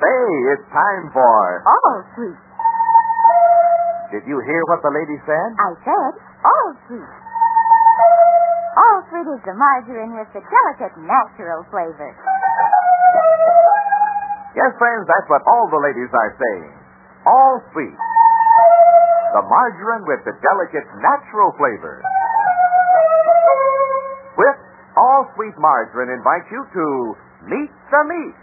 Say, it's time for... All sweet. Did you hear what the lady said? I said all sweet. All sweet is the margarine with the delicate natural flavor. Yes, friends, that's what all the ladies are saying. All sweet. The margarine with the delicate natural flavor. With All Sweet Margarine invites you to Meet the Meat.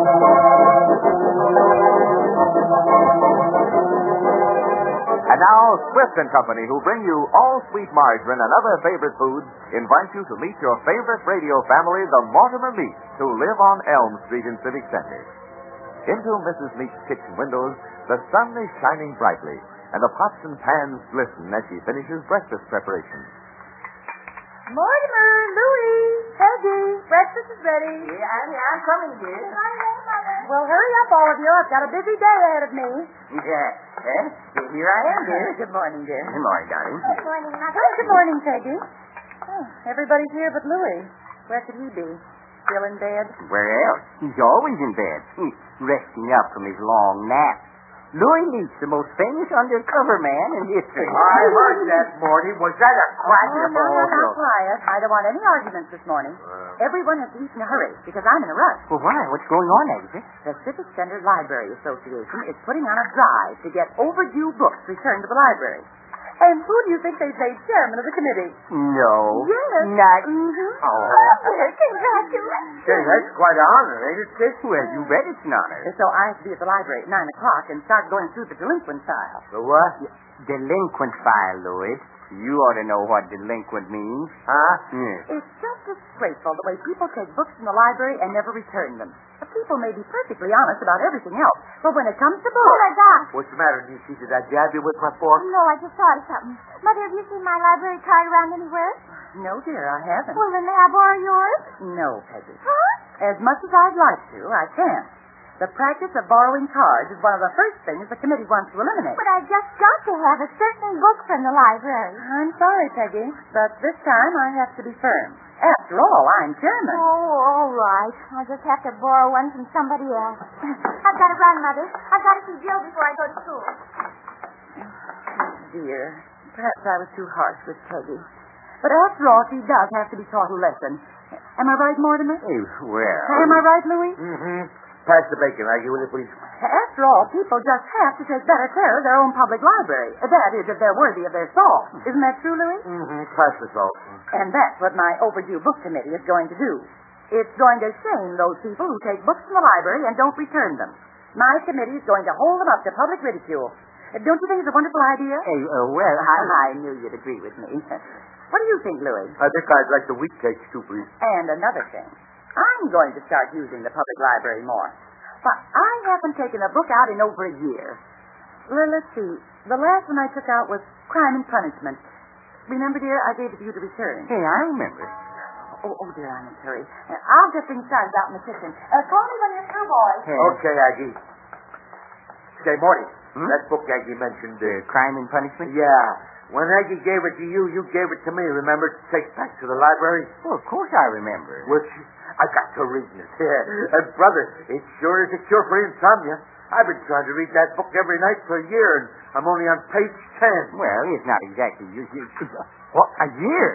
And now, Swift and Company, who bring you All Sweet Margarine and other favorite foods, invite you to meet your favorite radio family, the Mortimer Meats, who live on Elm Street in Civic Center. Into Mrs. Meat's kitchen windows, the sun is shining brightly, and the pots and pans glisten as she finishes breakfast preparations. Mortimer, Louie, Peggy, breakfast is ready. Yeah, I'm coming, dear. Well, hurry up, all of you. I've got a busy day ahead of me. Here I am, dear. Good morning, dear. Good morning, darling. Good morning, Mother. Good morning, Peggy. Oh, everybody's here but Louie. Where could he be? Still in bed? Where else? He's always in bed. He's resting up from his long nap. Louis Leach, the most famous undercover man in history. I heard that, Morty. Was that a quack? No, quiet. I don't want any arguments this morning. Everyone has to eat in a hurry because I'm in a rush. Well, why? What's going on, Agatha? The Civic Center Library Association is putting on a drive to get overdue books returned to the library. And who do you think they've made chairman of the committee? No. Yes. Not... Mm-hmm. Oh. Congratulations. Say, that's quite an honor, ain't it, Sis? Well, you bet it's an honor. So I have to be at the library at 9 o'clock and start going through the delinquent file. The what? Delinquent file, Louis. You ought to know what delinquent means. Huh? Yes. It's just disgraceful the way people take books from the library and never return them. The people may be perfectly honest about everything else, but when it comes to books... Oh, my God. What's the matter, Niecy? Did I jab you with my fork? No, I just thought of something. Mother, have you seen my library card around anywhere? No, dear, I haven't. Well, then may I borrow yours? No, Peggy. Huh? As much as I'd like to, I can't. The practice of borrowing cards is one of the first things the committee wants to eliminate. But I just got to have a certain book from the library. I'm sorry, Peggy, but this time I have to be firm. After all, I'm chairman. Oh, all right. I'll just have to borrow one from somebody else. I've got to run, Mother. I've got to see Jill before I go to school. Dear, perhaps I was too harsh with Peggy. But after all, she does have to be taught a lesson. Am I right, Mortimer? Hey, well... Am I right, Louis? Mm-hmm. Pass the bacon, Aggie, will you, please? After all, people just have to take better care of their own public library. That is, if they're worthy of their salt. Isn't that true, Louis? Mm-hmm. Pass the salt. And that's what my overdue book committee is going to do. It's going to shame those people who take books from the library and don't return them. My committee is going to hold them up to public ridicule. Don't you think it's a wonderful idea? Hey, I knew you'd agree with me. What do you think, Louis? I think I'd like the wheat cakes, too, please. And another thing. I'm going to start using the public library more. But I haven't taken a book out in over a year. Well, let's see. The last one I took out was Crime and Punishment. Remember, dear, I gave it to you to return. Hey, I remember. Oh, dear, I'm in a hurry. I'll get things started out in the kitchen. Call me when you're through, boys. Hey. Okay, Aggie. Say, Morty, that book Aggie mentioned... Crime and Punishment? Yeah. When Aggie gave it to you, you gave it to me, remember, to take back to the library? Well, of course I remember. Which I got to reading it. And, brother, it sure is a cure for insomnia. I've been trying to read that book every night for a year, and I'm only on page 10. Well, it's not exactly... What, a year?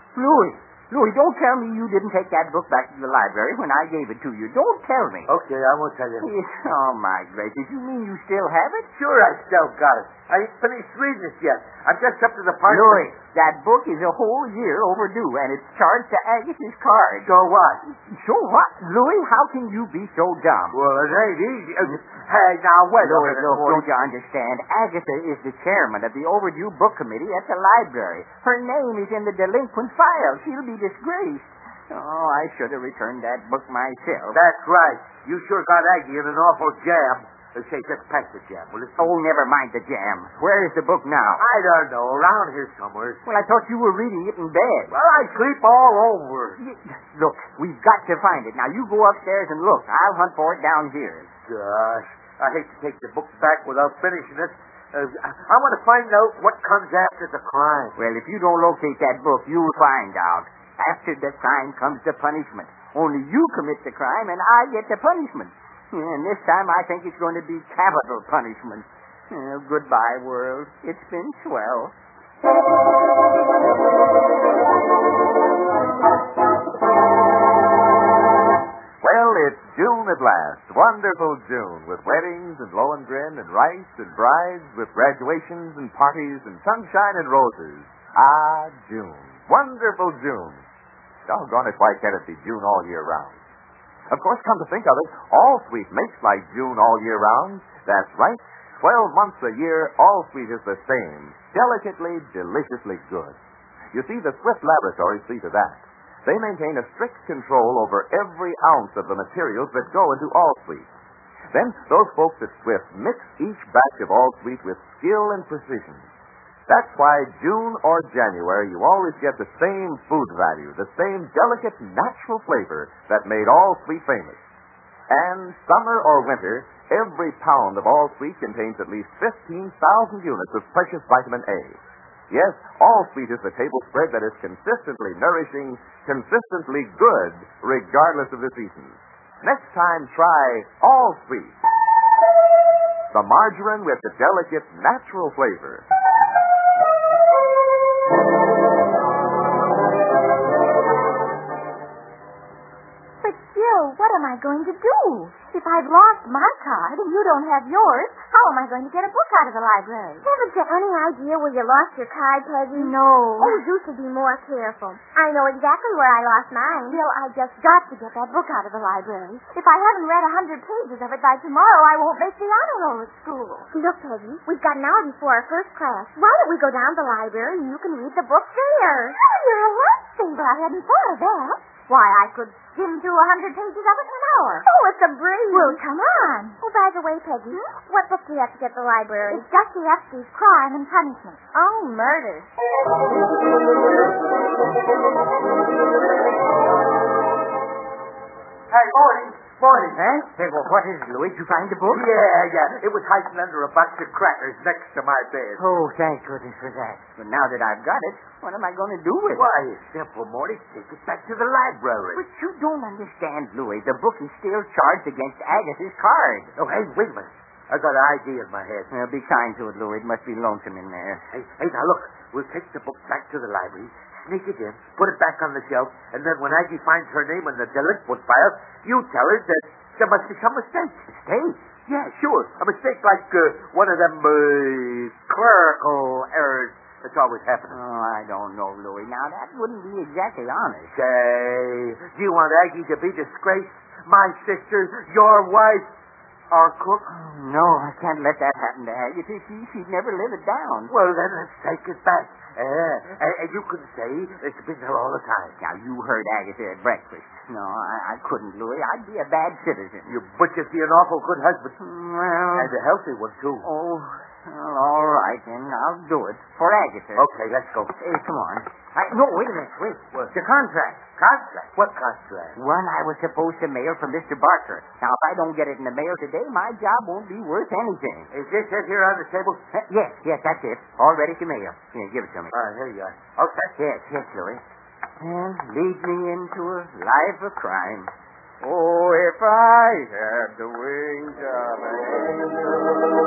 Louis, don't tell me you didn't take that book back to the library when I gave it to you. Don't tell me. Okay, I won't tell you. Oh, my gracious. You mean you still have it? Sure, I still got it. I ain't finished reading it yet. I'm just up to the part... Louis, that book is a whole year overdue, and it's charged to Agatha's card. So what? So what? Louis, how can you be so dumb? Well, it ain't easy. Hey, now, wait a minute. Look, don't you understand? Agatha is the chairman of the overdue book committee at the library. Her name is in the delinquent file. She'll be disgraced. Oh, I should have returned that book myself. That's right. You sure got Aggie in an awful jam. Say, just pack the jam, will it? Oh, never mind the jam. Where is the book now? I don't know. Around here somewhere. Well, I thought you were reading it in bed. Well, I sleep all over. Look, we've got to find it. Now, you go upstairs and look. I'll hunt for it down here. Gosh, I hate to take the book back without finishing it. I want to find out what comes after the crime. Well, if you don't locate that book, you'll find out. After the crime comes the punishment. Only you commit the crime, and I get the punishment. And this time I think it's going to be capital punishment. Goodbye, world. It's been swell. Well, it's June at last. Wonderful June, with weddings and Lohengrin and rice and brides, with graduations and parties and sunshine and roses. Ah, June. Wonderful June. Doggone it, why can't it be June all year round? Of course, come to think of it, Allsweet makes like June all year round. That's right. 12 months a year, Allsweet is the same. Delicately, deliciously good. You see, the Swift Laboratories see to that. They maintain a strict control over every ounce of the materials that go into Allsweet. Then, those folks at Swift mix each batch of Allsweet with skill and precision. That's why June or January, you always get the same food value, the same delicate, natural flavor that made Allsweet famous. And summer or winter, every pound of Allsweet contains at least 15,000 units of precious vitamin A. Yes, Allsweet is the table spread that is consistently nourishing, consistently good, regardless of the season. Next time, try Allsweet, the margarine with the delicate, natural flavor. But, Jill, what am I going to do? If I've lost my card and you don't have yours, how am I going to get a book out of the library? Haven't you any idea where you lost your card, Peggy? No. Oh, you should be more careful. I know exactly where I lost mine. Jill, I just got to get that book out of the library. If I haven't read 100 pages of it by tomorrow, I won't make the honor roll at school. Look, Peggy, we've got an hour before our first class. Why don't we go down to the library and you can read the book there? Oh, you're a lifesaver. I hadn't thought of that. Why, I could skim through 100 pages of it in an hour. Oh, it's a breeze. Well, come on. Oh, by the way, Peggy, what book do you have to get to the library? It's Dostoevsky's Crime and Punishment. Oh, murder. Hey, morning. Morning. Huh? Hey, well, what is it, Louis? Did you find the book? Yeah. It was hiding under a box of crackers next to my bed. Oh, thank goodness for that. But now that I've got it, what am I going to do with it? Why, it's simple, Morty. Take it back to the library. But you don't understand, Louis. The book is still charged against Agatha's card. Oh, hey, wait a minute. I got an idea in my head. Be kind to it, Louis. It must be lonesome in there. Hey, now look. We'll take the book back to the library, sneak it in, put it back on the shelf, and then when Aggie finds her name in the delinquent file, you tell her that there must be some mistake. Mistake? Yeah, sure. A mistake like one of them clerical errors that's always happening. Oh, I don't know, Louis. Now, that wouldn't be exactly honest. Say, do you want Aggie to be disgraced? My sister, your wife, our cook? Oh, no, I can't let that happen to Agatha. She'd never live it down. Well, then let's take it back. And you can say it's been there all the time. Now, you heard Agatha at breakfast. No, I couldn't, Louis. I'd be a bad citizen. But you'd be an awful good husband. Well... And a healthy one, too. Oh, well, all right, then. I'll do it. For Agatha. Okay, let's go. Hey, come on. No, wait a minute. Wait. What? The contract. Contract? What contract? One I was supposed to mail from Mr. Barker. Now, if I don't get it in the mail today, my job won't be worth anything. Is this it here on the table? Yes, that's it. All ready to mail. Here, give it to me. Here you are. Okay. Yes, Louis. And lead me into a life of crime. Oh, if I had the wings of an angel.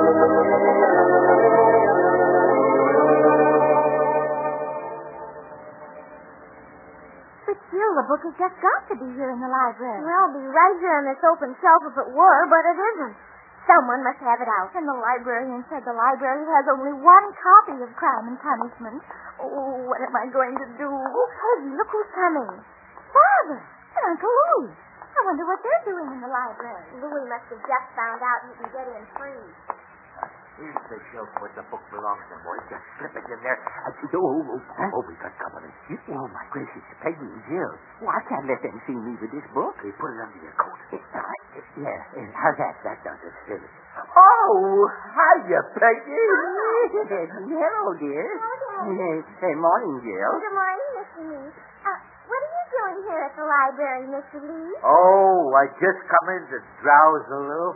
But Jill, the book has just got to be here in the library. Well, it'll be right here on this open shelf if it were, but it isn't. Someone must have it out. And the librarian said the library has only one copy of Crime and Punishment. Oh, what am I going to do? Oh, Peggy, look who's coming. Father and Uncle Louie. I wonder what they're doing in the library. Louie must have just found out he can get in free. Here's the shelf where the book belongs, and boy, just slip it in there. We got company. Oh, my gracious, Peggy and Jill. Well, I can't let them see me with this book. Hey, put it under your coat. How's that? That does it. Oh, hiya, Peggy. Hello, dear. Hello, morning, Jill. Good morning, Mr. Lee. What are you doing here at the library, Mr. Lee? Oh, I just come in to drowse a little.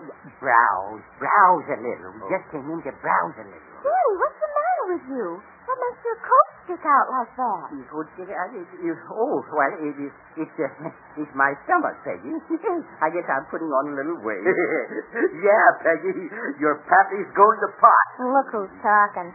Browse a little. We just came in to browse a little. Daddy, what's the matter with you? What makes your coat stick out like that? It's my stomach, Peggy. I guess I'm putting on a little weight. Yeah, Peggy. Your pappy's going to pot. Look who's talking.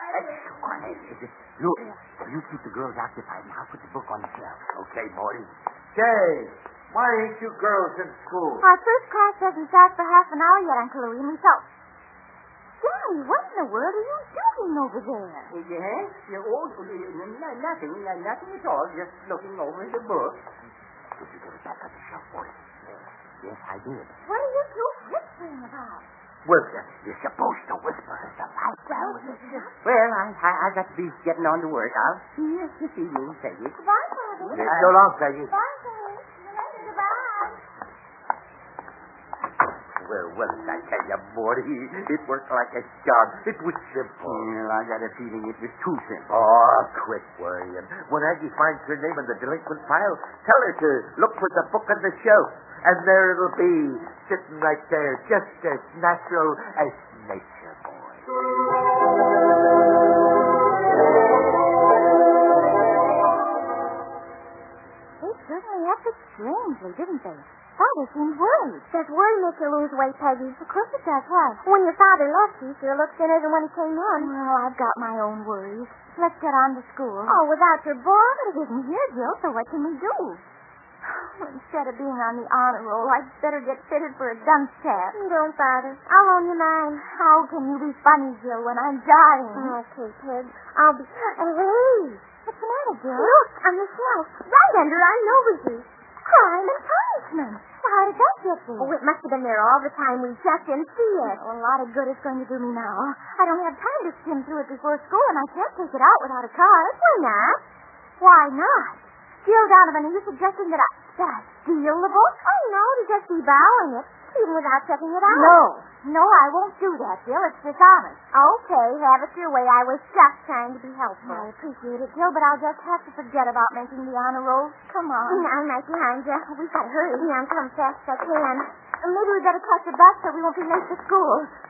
You keep the girls occupied, and I'll put the book on the shelf. Okay, Morty. Say, why ain't you girls in school? Our first class doesn't start for half an hour yet, Uncle Louie, and we thought... Daddy, what in the world are you doing over there? Yes? Nothing at all. Just looking over the book. Did you get it back on the shelf, boy? Yes, I did. What are you two whispering about? Well, You're supposed to whisper at the library. Well, I got to be getting on to work. I'll see you this evening, Peggy. Goodbye, Daddy. so long, Peggy. Goodbye, Daddy. Goodbye. Well, I tell you, Morty, it worked like a charm. It was simple. Well, I got a feeling it was too simple. Oh, quit worrying. When Aggie finds her name in the delinquent file, tell her to look for the book on the shelf. And there it'll be, sitting right there, just as natural as nature, boy. They certainly acted strangely, didn't they? Father seemed worried. Does worry make you lose weight, Peggy? Of course it does. Why? When your father left, he sure looked thinner than when he came in. Well, I've got my own worries. Let's get on to school. Oh, without your book? But it isn't here, Jill, so what can we do? Instead of being on the honor roll, I'd better get fitted for a dump test. You don't, Father. I'll loan you mine. How can you be funny, Jill, when I'm dying? Okay, Peg. I'll be... Hey! What's the matter, Jill? Look, on the shelf, right under our noses. Crime and punishment. How did that get there? Oh, it must have been there all the time. We just didn't see it. Well, a lot of good it's going to do me now. I don't have time to skim through it before school, and I can't take it out without a card. Why not? Why not? Jill Donovan, are you suggesting that I steal the book? Oh, no, to just be borrowing it, even without checking it out. No, I won't do that, Jill. It's dishonest. Okay, have it your way. I was just trying to be helpful. I appreciate it, Jill, but I'll just have to forget about making the honor roll. Come on. I'm right behind you. We've got to hurry. Yeah, I'm coming fast as I can. Maybe we better catch a bus so we won't be late to school.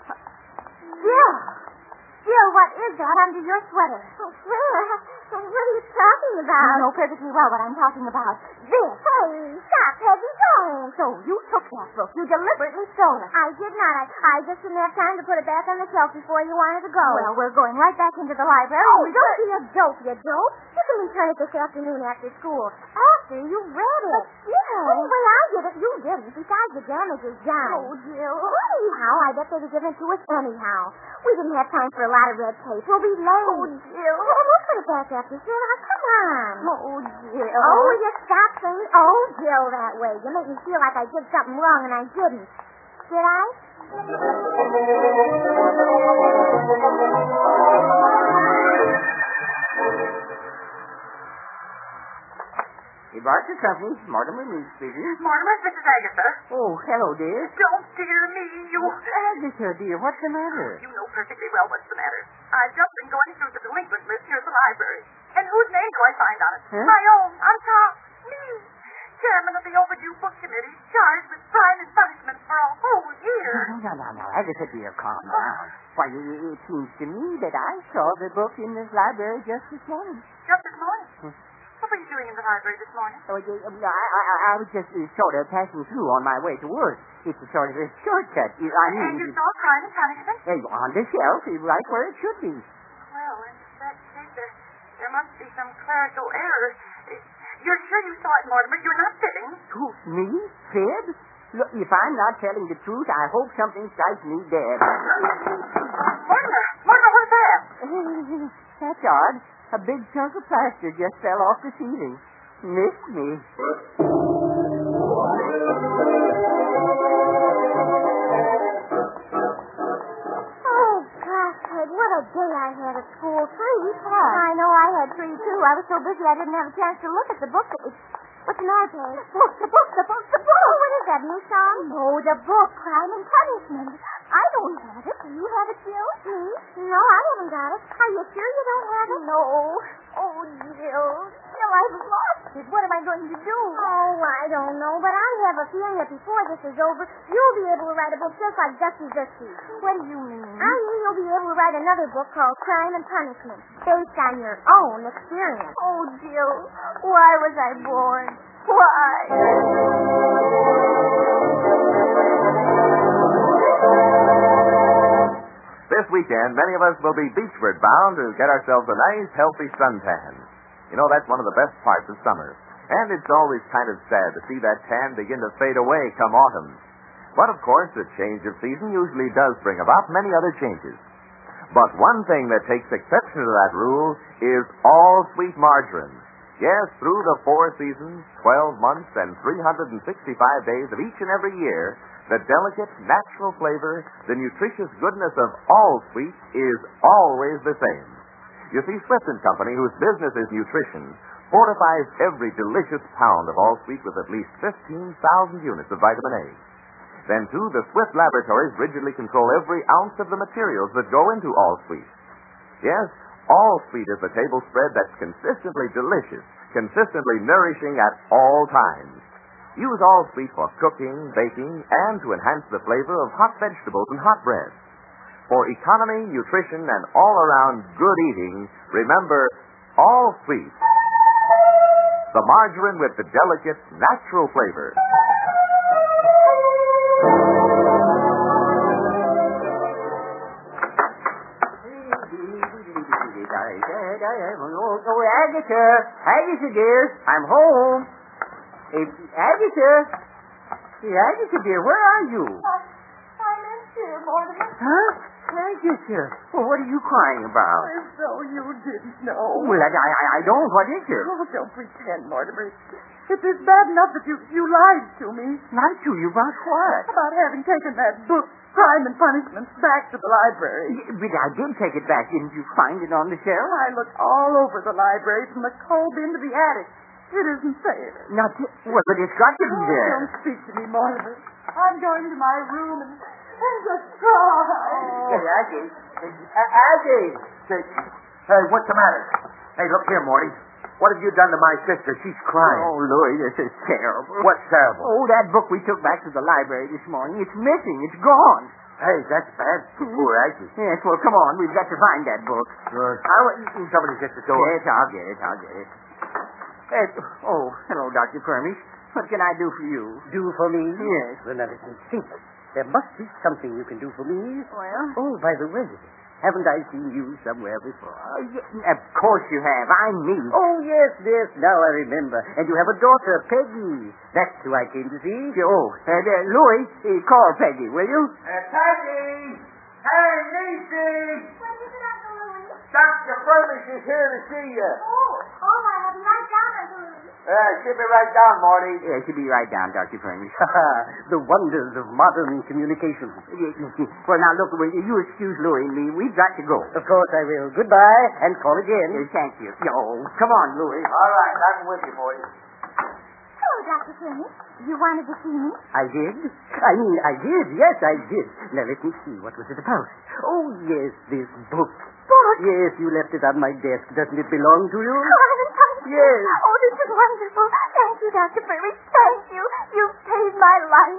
Jill, what is that under your sweater? Oh, what are you talking about? You know perfectly well what I'm talking about. This. Hey, stop, Peggy, don't. So you took that book. You deliberately stole it. I did not. I just didn't have time to put it back on the shelf before you wanted to go. Well, we're going right back into the library. Oh, don't be a dope, you dope. You can return it this afternoon after school. After you read it. Jill. Anyway, I did it. You didn't. Besides, the damage is done. Oh, Jill. Anyhow, I bet they'd have given it to us anyhow. We didn't have time for a lot of red tape. We'll be late. Oh, Jill. We'll put it back after dinner. Now, come on. Oh, Jill. Oh, will you stop saying, oh, Jill, that way? You make me feel like I did something wrong, and I didn't. Did I? Hey, Barker Company, Mortimer Mead speaking. Mortimer, this is Agatha. Oh, hello, dear. Don't dear me, you... Agatha, dear, what's the matter? You know perfectly well what's the matter. I've just been going through the delinquent list here at the library. And whose name do I find on it? Huh? My own, on top. Me. Chairman of the Overdue Book Committee, charged with crime and punishment for a whole year. No, Agatha, dear, calm down. Why, it seems to me that I saw the book in this library just this morning. Just this morning. What were you doing in the library this morning? Oh, I was just sort of passing through on my way to work. It's a sort of a shortcut. And you saw crime and punishment? On the shelf, right where it should be. Well, in that case, there must be some clerical error. You're sure you saw it, Mortimer? You're not fibbing? Who, me? Fib? Look, if I'm not telling the truth, I hope something strikes me dead. Mortimer, what's that? That's odd. A big chunk of plaster just fell off the ceiling. Missed me. Oh, gosh, Peg, what a day I had at school. 3 weeks. I know I had 3, too. I was so busy I didn't have a chance to look at the book. What's the matter, Peg? The book. Oh, what is that, new song? Oh, the book, Crime and Punishment. I don't don't have it. Do you have it, Jill? Me? No, I haven't got it. Are you sure you don't have it? No. Oh, Jill. Jill, I've lost it. What am I going to do? Oh, I don't know, but I have a feeling that before this is over, you'll be able to write a book just like Dusty Dusty. What do you mean? I mean you'll be able to write another book called Crime and Punishment, based on your own experience. Oh, Jill, why was I born? Why? This weekend, many of us will be beachward bound to get ourselves a nice, healthy suntan. You know, that's one of the best parts of summer. And it's always kind of sad to see that tan begin to fade away come autumn. But, of course, a change of season usually does bring about many other changes. But one thing that takes exception to that rule is all sweet margarine. Yes, through the 4 seasons, 12 months, and 365 days of each and every year, the delicate, natural flavor, the nutritious goodness of all sweet is always the same. You see, Swift & Company, whose business is nutrition, fortifies every delicious pound of all sweet with at least 15,000 units of vitamin A. Then, too, the Swift laboratories rigidly control every ounce of the materials that go into all sweet. Yes, all sweet is a table spread that's consistently delicious, consistently nourishing at all times. Use all sweet for cooking, baking, and to enhance the flavor of hot vegetables and hot bread. For economy, nutrition, and all-around good eating, remember all sweet. The margarine with the delicate, natural flavor. Oh, Agatha, dear, I'm home. Agatha, dear, where are you? I'm in here, Mortimer. Huh? Agatha, well, what are you crying about? As though you didn't know. Well, I don't. What is it? Oh, don't pretend, Mortimer. It is bad enough that you lied to me. Lied to you about what? About having taken that book, Crime and Punishment, back to the library. But I did take it back. Didn't you find it on the shelf? I looked all over the library from the coal bin to the attic. It isn't there. Well, but it's got to be there. Don't speak to me, Mortimer. I'm going to my room and just cry. Hey, Aggie. Aggie! Hey, what's the matter? Hey, look here, Morty. What have you done to my sister? She's crying. Oh, Louis, this is terrible. What's terrible? Oh, that book we took back to the library this morning. It's missing. It's gone. Hey, that's bad for poor Aggie. Yes, well, come on. We've got to find that book. Good. Somebody's at the door. Yes, I'll get it. Oh, hello, Dr. Permish. What can I do for you? Do for me? Yes. Well, now, let me think. There must be something you can do for me. Well? Oh, by the way, haven't I seen you somewhere before? Of course you have. I'm me. Oh, yes. Now I remember. And you have a daughter, Peggy. That's who I came to see. Oh, Louis, call Peggy, will you? Peggy! Hey, Niecy! What is it, Uncle Louie? Dr. Furbish is here to see you. Oh, I'll be right down, Uncle Louie. She'll be right down, Morty. Yes, she'll be right down, Dr. Permish. The wonders of modern communication. Well, now, look, will you excuse Louis and me? We've got to go. Of course I will. Goodbye, and call again. Thank you. Oh, come on, Louis. All right, I'm with you, Morty. Hello, Dr. Permish. You wanted to see me? I did? I did. Yes, I did. Now, let me see. What was it about? Oh, yes, this book. Book? Yes, you left it on my desk. Doesn't it belong to you? Yes. Oh, this is wonderful. Thank you, Dr. Permish. Thank you. You've saved my life.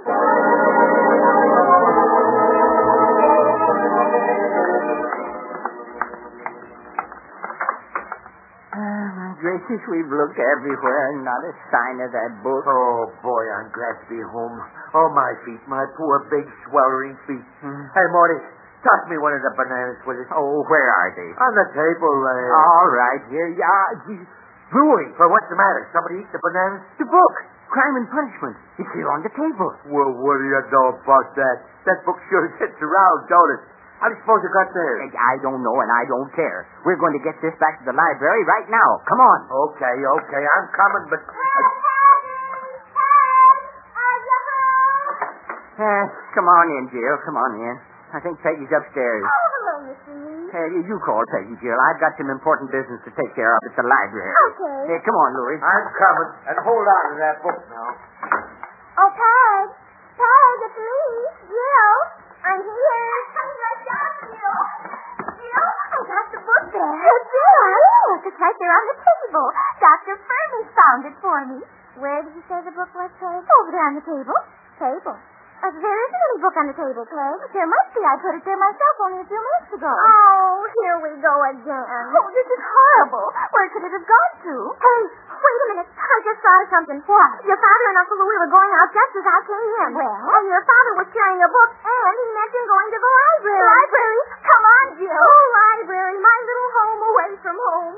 My gracious, we've looked everywhere, not a sign of that book. Oh, boy, I'm glad to be home. Oh, my feet, my poor, big, sweltering feet. Hey, Morty, toss me one of the bananas, will you? Oh, where are they? On the table there. All right, here you are. Louis, well, what's the matter? Somebody eat the bananas? The book, Crime and Punishment. It's here on the table. Well, what do you know about that? That book sure gets around, don't it? How do you suppose it got there? I don't know, and I don't care. We're going to get this back to the library right now. Come on. Okay, I'm coming, but... Come on in, Jill. Come on in. I think Peggy's upstairs. Oh, hello, Mr. You call Peggy, Jill. I've got some important business to take care of at the library. Okay. Come on, Louis. I'm coming, and hold on to that book now. Oh, Peg, it's me, Jill. I'm here. He's found it for me. Where did you say the book was, Peg? Over there on the table. Table. There isn't any book on the table, Peg. There must be. I put it there myself only a few minutes ago. Oh, here we go again. Oh, this is horrible. Where could it have gone to? Hey, wait a minute. I just thought of something. What? Your father and Uncle Louie were going out just as I came in. Well? And your father was carrying a book, and he mentioned going to the library. Library? Come on, Jill. Oh, library, my little home away from home.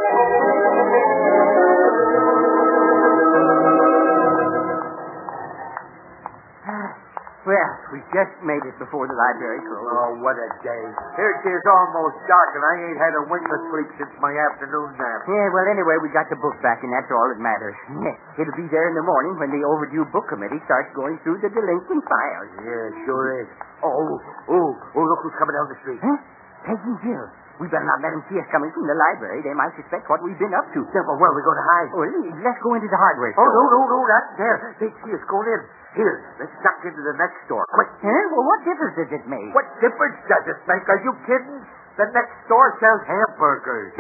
Well, we just made it before the library closed. Oh, what a day. Here it is almost dark, and I ain't had a wink of sleep since my afternoon nap. Yeah, well, anyway, we got the book back, and that's all that matters. It'll be there in the morning when the overdue book committee starts going through the delinquent files. Yeah, sure is. Oh, look who's coming down the street. Huh? Peggy and Jill. We better not let them see us coming from the library. They might suspect what we've been up to. Yeah, but where are we going to hide? Well, let's go into the hardware Oh, store. no, not there. They see us going in. Here, let's duck into the next store. Quick. Huh? Well, what difference does it make? What difference does it make? Are you kidding? The next store sells hamburgers.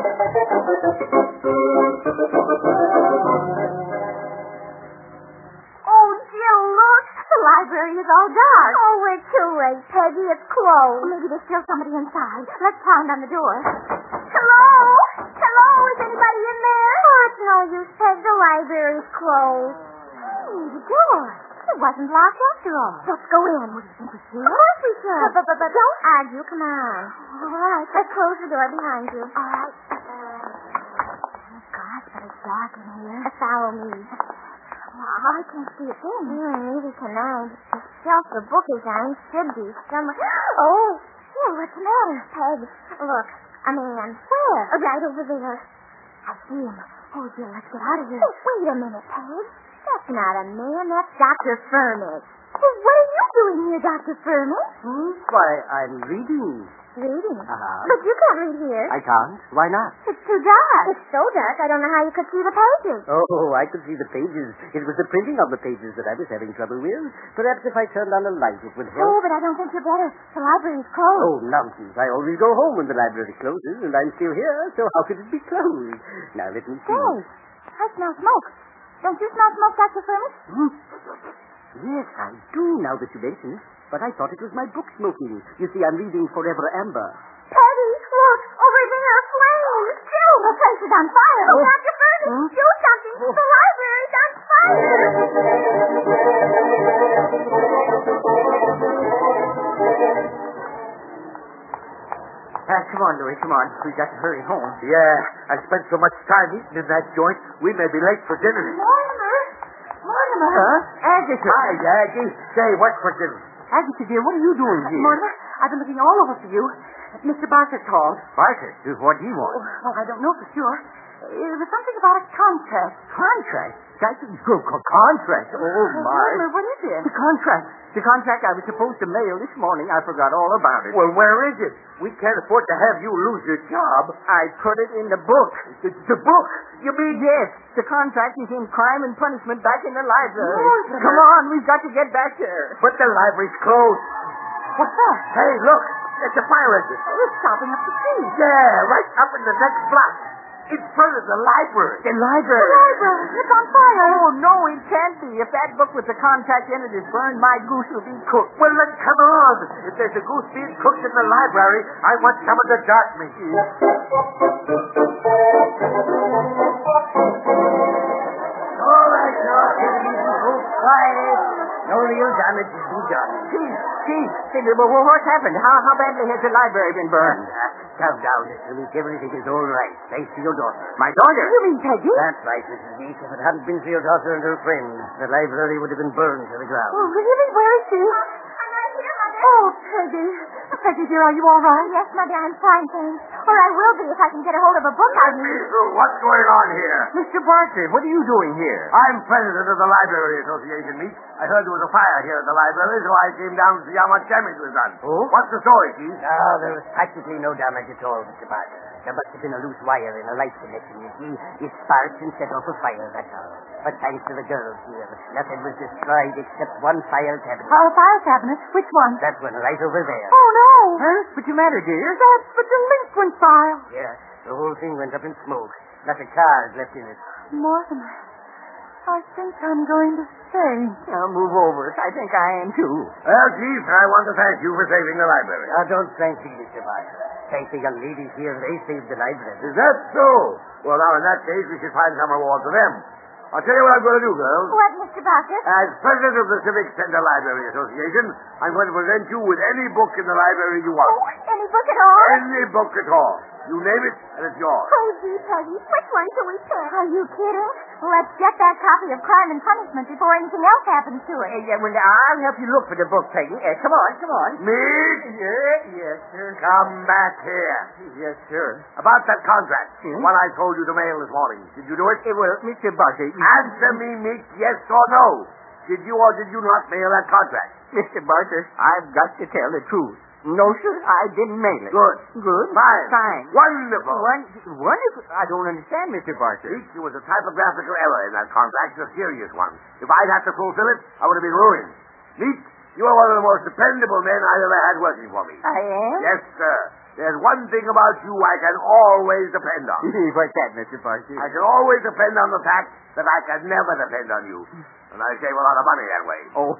Oh, Jill, look. The library is all dark. Oh, we're too late, Peggy. It's closed. Maybe there's still somebody inside. Let's pound on the door. Hello? Hello? Is anybody in there? Oh, it's no use, Peg. The library's closed. Hey, the door. It wasn't locked after all. Let's go in. What do you think we should? Of course we should. But Don't argue. Come on. All right. Let's close the door behind you. All right. Oh, gosh, but it's dark in here. Follow me. Well, I can't see a thing. Neither can I. The shelf the book is on should be somewhere. Oh, Jill, what's the matter? Peg, look. A man. Where? Right over there. I see him. Oh, Jill, let's get out of here. Oh, wait a minute, Peg. That's not a man. That's Dr. Furniss. Well, what are you doing here, Dr. Furman? Why, I'm reading. Reading. Uh-huh. But you can't read here. I can't. Why not? It's too dark. It's so dark, I don't know how you could see the pages. Oh, I could see the pages. It was the printing of the pages that I was having trouble with. Perhaps if I turned on a light, it would help. Oh, but I don't think you better. The library's closed. Oh, nonsense. I always go home when the library closes, and I'm still here, so how could it be closed? Now, let me see. Say, I smell smoke. Don't you smell smoke, Dr. Furman? Yes, I do, now that you mention it. But I thought it was my book smoking. You see, I'm reading Forever Amber. Peggy, look, over there, flames. Jill, the place is on fire. Oh. Dr. Furman, do something. Oh. The library's on fire. Come on, Louis, come on. We've got to hurry home. Yeah, I spent so much time eating in that joint, we may be late for dinner. Mortimer. Huh? Agatha. Hi, Aggie. Say, what's for dinner? Agatha, dear, what are you doing here? Mortimer, I've been looking all over for you. Mr. Barker called. Barker, what do you want? Well, I don't know for sure. It was something about a contract. Contract? Contract? Oh, my. Mortimer, what is it? The contract. The contract I was supposed to mail this morning. I forgot all about it. Well, where is it? We can't afford to have you lose your job. I put it in the book. The book? You mean? Yes, the contract is in Crime and Punishment back in the library. Mortimer. Come on, we've got to get back there. But the library's closed. What's that? Hey, look. It's a fire exit. It's stopping up the street. Yeah, right up in the next block. In front of the library. The library. The library. It's on fire. Oh, no, it can't be. If that book with the contract in it is burned, my goose will be cooked. Well, then come on. If there's a goose being cooked in the library, I want some of the dark meat. All right, quiet. No real damage has been done. Chief, well, what's happened? How badly has the library been burned? Calm down, Mr. Meek. Everything is all right. Thanks to your daughter. My daughter? You mean Peggy? That's right, Mrs. Meek. If it hadn't been for your daughter and her friends, the library would have been burned to the ground. Oh, really? Where is she? I'm right here, Mother. Oh, Peggy. Peggy, dear, are you all right? Yes, Mother, I'm fine, thanks. Or I will be if I can get a hold of a book I need. What's going on here? Mr. Barker, what are you doing here? I'm president of the Library Association, Meek. I heard there was a fire here at the library, so I came down to see how much damage was done. Oh? What's the story, Chief? No, there was practically no damage at all, Mr. Barker. There must have been a loose wire in a light connection, you see. It sparked and set off a fire, that's all. But thanks to the girls here, nothing was destroyed except one file cabinet. Oh, a file cabinet? Which one? That one right over there. Oh, no. Huh? What's the matter, dear? That's the delinquent file. Yeah, the whole thing went up in smoke. Not a card left in it. Mortimer, I think I'm going to stay. Now move over. I think I am too. Well, Chief, I want to thank you for saving the library. Don't thank me, Mr. Barker. Thank the young ladies here. They saved the library. Is that so? Well, now, in that case, we should find some reward for them. I'll tell you what I'm going to do, girls. What, Mr. Barker? As president of the Civic Center Library Association, I'm going to present you with any book in the library you want. Oh, any book at all? Any book at all. You name it, and it's yours. Oh, gee, Peggy, which one shall we pick? Are you kidding? Let's get that copy of Crime and Punishment before anything else happens to it. I'll help you look for the book, Peggy. Come on. Me? Yes, sir. Come back here. Yes, sir. About that contract, Hmm? one I told you to mail this morning. Did you do it? Well, Mr. Barker, Answer me, Meek, yes or no. Did you or did you not mail that contract? Mr. Barker, I've got to tell the truth. No, sir, I didn't mail it. Good. Fine. Wonderful. Wonderful. I don't understand, Mr. Barker. Meek, there was a typographical error in that contract, a serious one. If I'd had to fulfill it, I would have been ruined. Meek, you are one of the most dependable men I've ever had working for me. I am? Yes, sir. There's one thing about you I can always depend on. What's that, Mr. Barker? I can always depend on the fact that I can never depend on you. And I save a lot of money that way. Oh.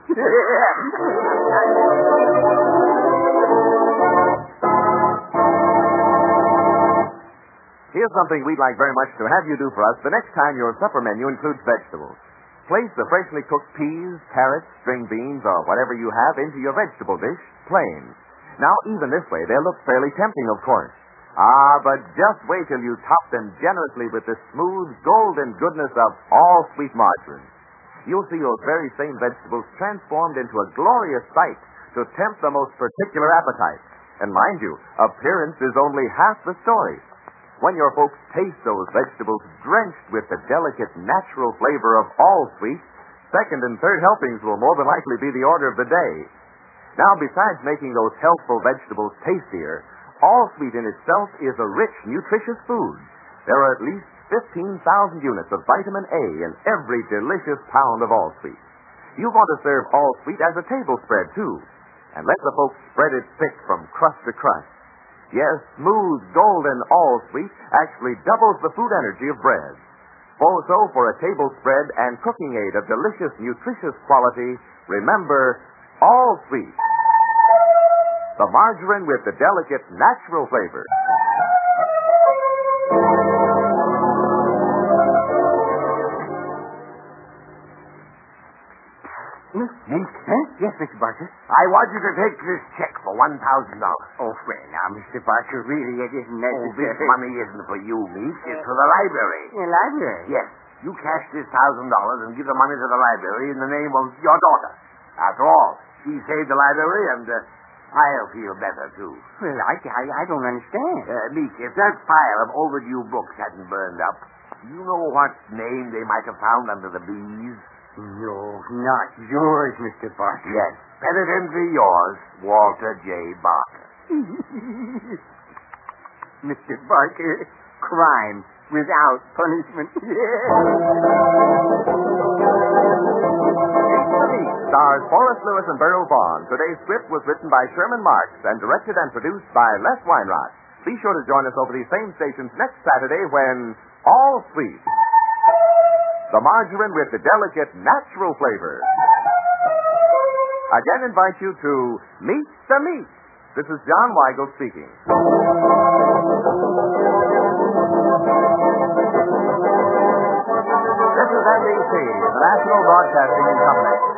Here's something we'd like very much to have you do for us the next time your supper menu includes vegetables. Place the freshly cooked peas, carrots, string beans, or whatever you have into your vegetable dish, plain. Now, even this way, they'll look fairly tempting, of course. But just wait till you top them generously with the smooth, golden goodness of all sweet margarine. You'll see those very same vegetables transformed into a glorious sight to tempt the most particular appetite. And mind you, appearance is only half the story. When your folks taste those vegetables drenched with the delicate, natural flavor of all sweet, second and third helpings will more than likely be the order of the day. Now, besides making those healthful vegetables tastier, all sweet in itself is a rich, nutritious food. There are at least 15,000 units of vitamin A in every delicious pound of all sweet. You want to serve all sweet as a table spread, too. And let the folks spread it thick from crust to crust. Yes, smooth, golden all sweet actually doubles the food energy of bread. So for a table spread and cooking aid of delicious, nutritious quality, remember all sweet. The margarine with the delicate, natural flavor. Yes, Mr. Barker. I want you to take this check for $1,000. Oh, well, now, Mr. Barker, really, it isn't necessary. This money isn't for you, Meek. It's for the library. The library? Yes. You cash this $1,000 and give the money to the library in the name of your daughter. After all, she saved the library, and I'll feel better, too. Well, I don't understand. Meek, if that pile of overdue books hadn't burned up, do you know what name they might have found under the bees? No, not yours, Mr. Barker. Yes, penitently yours, Walter J. Barker. Mr. Barker, crime without punishment. Stars Forrest Lewis and Beryl Vaughn. Today's script was written by Sherman Marks and directed and produced by Les Weinrot. Be sure to join us over these same stations next Saturday when All Sweet, the margarine with the delicate, natural flavor, again invite you to Meet the Meat. This is John Weigel speaking. This is NBC, the National Broadcasting Company.